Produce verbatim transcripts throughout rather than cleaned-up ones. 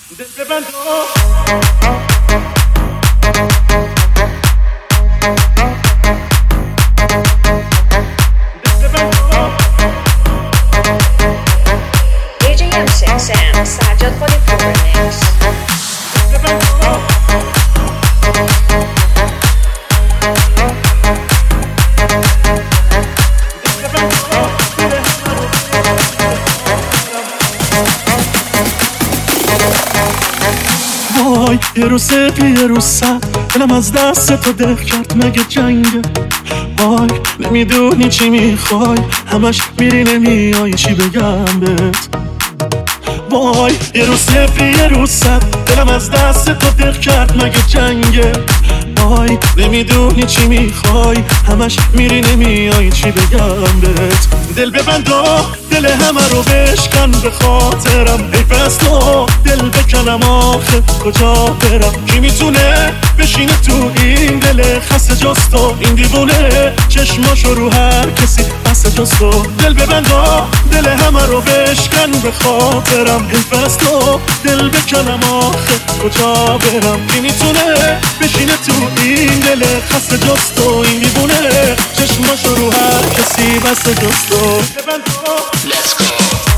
دل ببند دی جی ام six M سجاد خالی پور میکس. وای یه روز سفی یه روز سر دلم از دست تو دل کرد مگه جنگه. وای نمیدونی چی میخوای همش میری نمیای چی بگم بهت. وای یه روز سفی یه روز سر دلم از دست تو دل کرد مگه جنگه. وای نمیدونی چی میخوای همش میری نمیای چی بگم بهت. دل ببند و دل همه رو بشکن به خاطرم. حیف از تو دل بکنم آخه کجا برم. کی میتونه بشینه تو این دل خسته جز تو. این دیوونه چشماشو رو هر کسی بسته جز تو. دل ببند و دل همه رو بشکن به خاطرم. حیف از تو دل بکنم آخه کجا برم. کی میتونه بشینه تو این دل خسته جز تو. این دیوونه چشماشو رو هر کسی بسته جز تو. Let's go.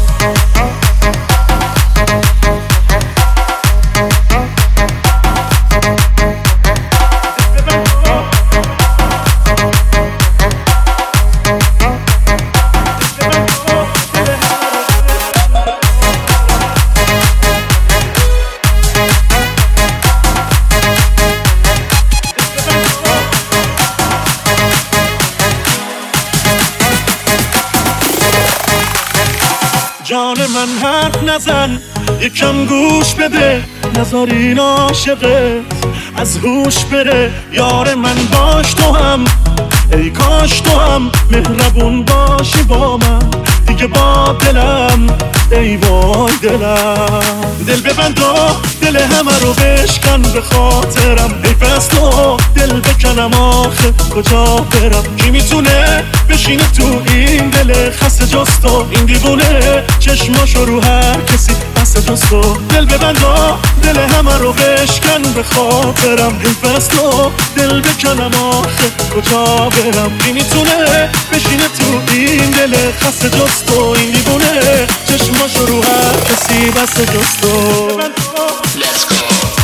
جان من حرف نزن یکم گوش بده. نذار این عاشقت از هوش بره. یار من باش تو هم ای کاش تو هم مهربون باشی با من دیگه با دلم. ای وای دلم. دل ببند و دل همه رو بشکن به خاطرم. حیف از تو دل بکنم آخه کجا برم. کی میتونه بشینه تو این دل خسته جز تو. این دیوونه چشماشو رو هر کسی بسته جز تو. دل ببند و دل همه رو بشکن به خاطرم. حیف از تو دل بکنم آخه کجا برم. کی میتونه بشینه تو این دل خسته جز تو. این دیوونه چشماشو رو هر کسی بسته جز تو. Let's go.